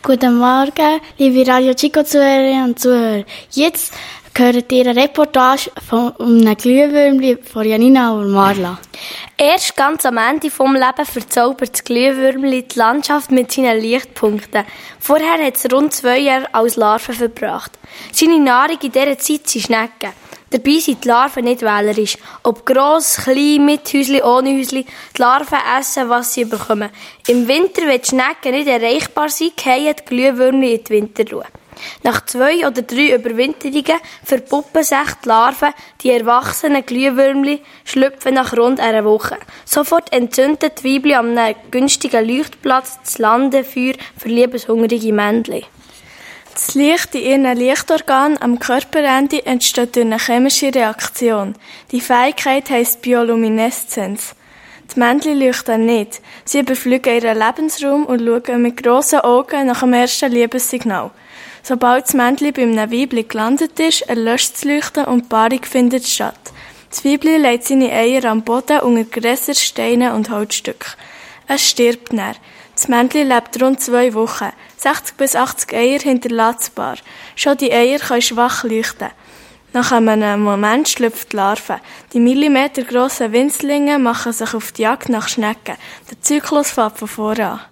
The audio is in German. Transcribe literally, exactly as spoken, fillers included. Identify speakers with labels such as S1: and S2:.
S1: Guten Morgen, liebe Radio Chico-Zuhörerinnen und Zuhörer. Jetzt hört ihr eine Reportage von einem Glühwürmchen von Janina und Marla.
S2: Erst ganz am Ende vom Leben verzaubert das Glühwürmchen die Landschaft mit seinen Lichtpunkten. Vorher hat es rund zwei Jahre als Larve verbracht. Seine Nahrung in dieser Zeit sind Schnecken. Dabei sind die Larven nicht wählerisch. Ob gross, klein, mit Häuschen, ohne Häuschen, die Larven essen, was sie bekommen. Im Winter, wenn die Schnecken nicht erreichbar sind, fallen die Glühwürmchen in die Winterruhe. Nach zwei oder drei Überwinterungen verpuppen sich die Larven, die erwachsenen Glühwürmchen schlüpfen nach rund einer Woche. Sofort entzünden die Weibchen an einem günstigen Leuchtplatz das Landefeuer für liebeshungrige Männchen.
S3: Das Licht in ihren Lichtorganen am Körperende entsteht durch eine chemische Reaktion. Die Fähigkeit heisst Biolumineszenz. Die Männchen leuchten nicht. Sie überfliegen ihren Lebensraum und schauen mit grossen Augen nach dem ersten Liebessignal. Sobald das Männchen bei einem Weibchen gelandet ist, erlöscht das Leuchten und die Paarung findet statt. Das Weibchen legt seine Eier am Boden unter Gräser, Steine und Holzstücke. Es stirbt dann. Das Männchen lebt rund zwei Wochen. sechzig bis achtzig Eier hinterlässt das Paar. Schon die Eier können schwach leuchten. Nach einem Moment schlüpft die Larve. Die millimetergrossen Winzlinge machen sich auf die Jagd nach Schnecken. Der Zyklus fängt von vorne an.